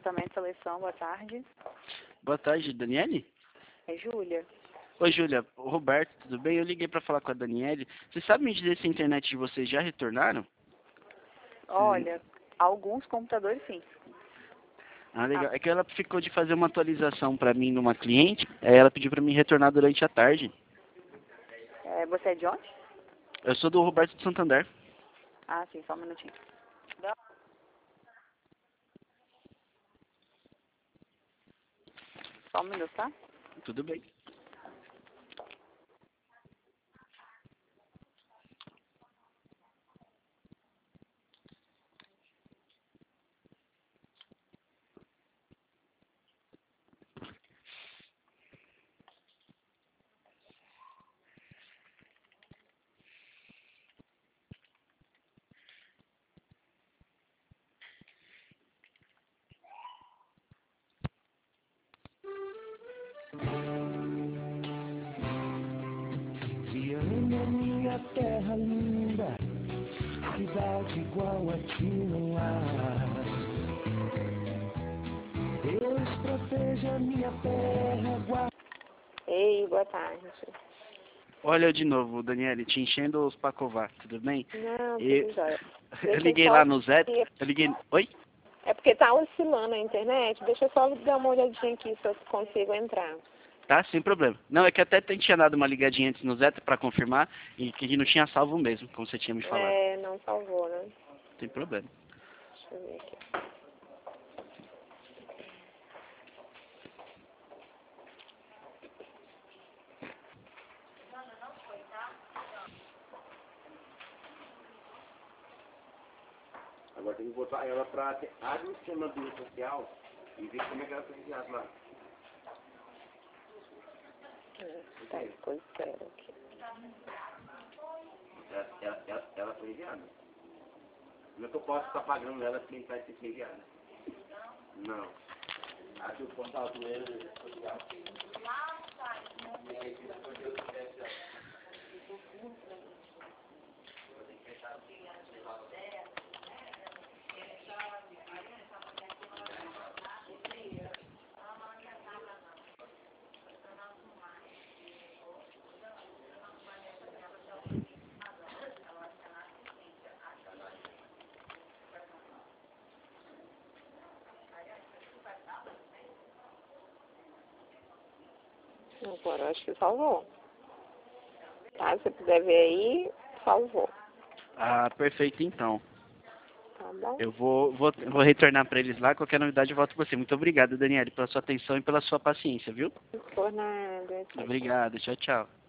Departamento de Seleção, boa tarde. Boa tarde, Daniele? É Júlia. Oi, Júlia. Roberto, tudo bem? Eu liguei para falar com a Daniele. Você sabe me dizer se a internet de vocês já retornaram? Olha, alguns computadores sim. Ah, legal. É que ela ficou de fazer uma atualização para mim numa cliente, aí ela pediu para mim retornar durante a tarde. Você é de onde? Eu sou do Roberto de Santander. Ah, sim, só um minutinho. Só um minuto, tá? Tudo bem. Dia linda, minha terra linda, cidade igual aqui não há. Deus proteja minha terra, guarda. Ei, boa tarde. Olha eu de novo, Daniele, te enchendo os pacovar, tudo bem? Não, E... tudo jóia. Eu liguei lá no Zé, eu liguei... Oi? É porque tá oscilando a internet, deixa eu só dar uma olhadinha aqui se eu consigo entrar. Tá, sem problema. Não, é que até tinha dado uma ligadinha antes no Zé para confirmar e que não tinha salvo mesmo, como você tinha me falado. É, não salvou, né? Sem problema. Deixa eu ver aqui. Agora tem que botar ela para administrar a rede social e ver como é que ela foi enviada lá. Tá, ficou espera aqui. Ela foi enviada. Como é que eu posso estar pagando ela sem vai ser enviada? Não. Aqui o portal do rede social. Agora eu acho que salvou. Tá, se você puder ver aí, salvou. Ah, perfeito então. Tá bom? Eu vou retornar para eles lá, qualquer novidade eu volto com você. Muito obrigado, Daniele, pela sua atenção e pela sua paciência, viu? Não por nada. Obrigado, tchau, tchau.